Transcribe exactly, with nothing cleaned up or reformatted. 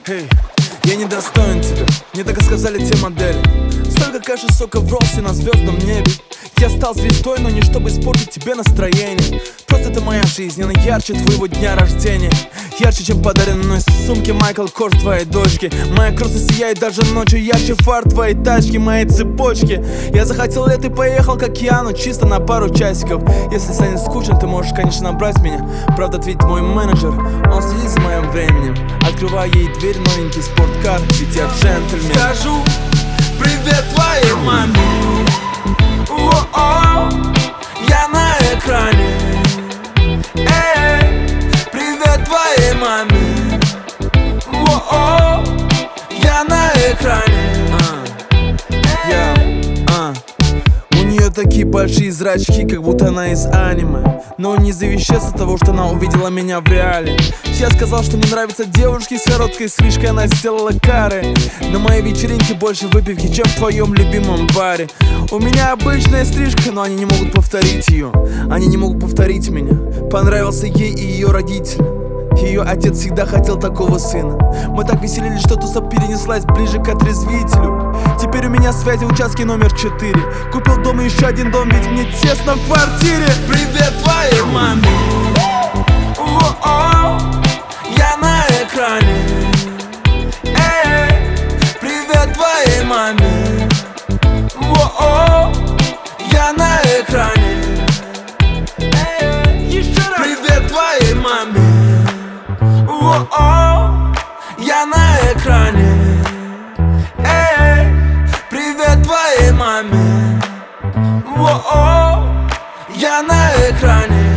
Эй, я не достоин тебя, мне так и сказали те модели. Столько каши, сока в росте на звездном небе. Я стал звездой, но не чтобы испортить тебе настроение. Просто это моя жизнь, она ярче твоего дня рождения. Ярче, чем подаренной сумки Майкл Корс твоей дочки. Моя кросса сияет даже ночью ярче фар твоей тачки, моей цепочки. Я захотел лет и поехал к океану, чисто на пару часиков. Если станет скучно, ты можешь, конечно, набрать меня. Правда, ответит мой менеджер, он следит за моим временем. Открываю ей дверь, новенький спорткар, ведь я джентльмен. Скажу привет твоей маме. О-о, я на экране. Эй, привет твоей маме. О-о, я на экране. Yeah, uh. У нее такие большие зрачки, как будто она из аниме. Но не за вещество того, что она увидела меня в реале. Я сказал, что мне нравятся девушки с короткой стрижкой, она сделала кары. На моей вечеринке больше выпивки, чем в твоем любимом баре. У меня обычная стрижка, но они не могут повторить ее. Они не могут повторить меня. Понравился ей и ее родителям. Ее отец всегда хотел такого сына. Мы так веселились, что туса перенеслась ближе к отрезвителю. Теперь у меня связи в участке номер четыре. Купил дом и еще один дом, ведь мне тесно в квартире. Привет твоей маме. О-о, я на экране. Эй, привет твоей маме. О-о, я на экране. Эй, еще раз. Привет твоей маме. О-о, я на экране. Эй, привет твоей маме. О-о, я на экране.